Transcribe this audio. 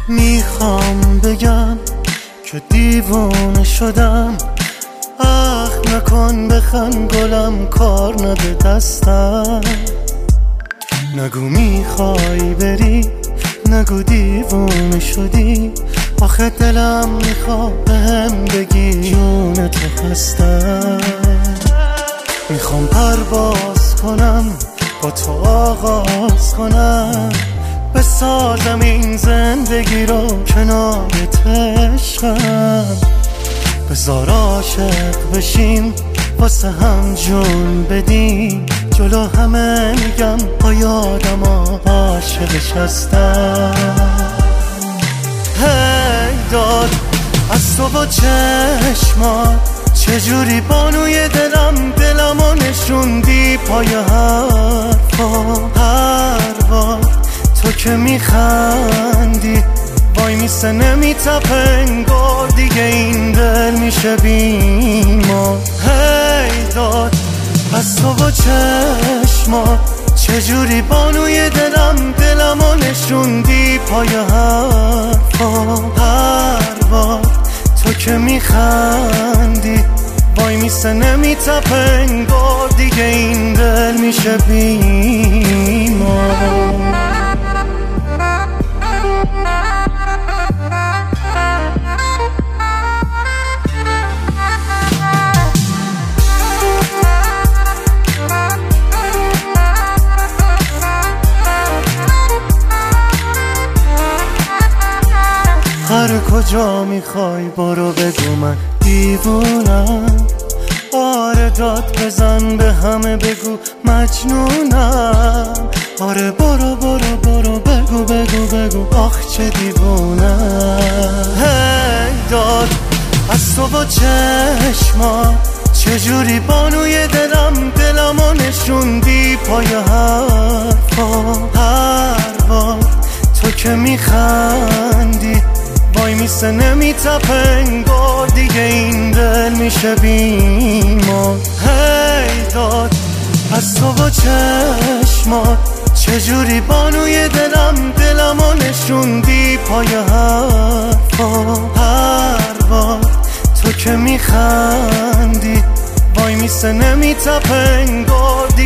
میخوام بگم که دیوانه شدم. نکن بخند گلم، کار نده دستم. نگو میخوای بری، نگو دیوانه شدی. آخه دلم میخواد بهم بگی جون تو هستم. میخوام پرواز کنم، با تو آغاز کنم، بسازم این زندگی رو کنارت عشقم. بذار عاشق بشیم، واسه هم جون بدیم. جلو همه میگم با یادم عاشقش هستم. هی داد از تو با چشمات، چجوری بانوی دلمو نشوندی پای حرفا. هر بار تو که میخندی وای میسه نمیتپه انگار دیگه این دل میشه بیمار. هی داد از تو با چشمات، چجوری بانوی دلمو نشوندی پای حرفا. هر بار تو که میخندی وای میسه نمیتپه انگار دیگه این دل میشه بیمار. هر کجا میخوای برو بگو من دیوونم. آره داد بزن به همه بگو مجنونم. آره برو برو برو بگو بگو بگو آخ چه دیوونم. هی داد از تو با چشمات، چجوری بانوی دلمو نشوندی پای حرفا. هر بار تو که میخندی وای میسه نمیتپه انگار دیگه این دل میشه بیمار. هی داد از تو با چشمات، چجوری بانوی دلمو نشوندی پای حرفا. هر بار تو که میخندی وای میسه نمیتپه انگار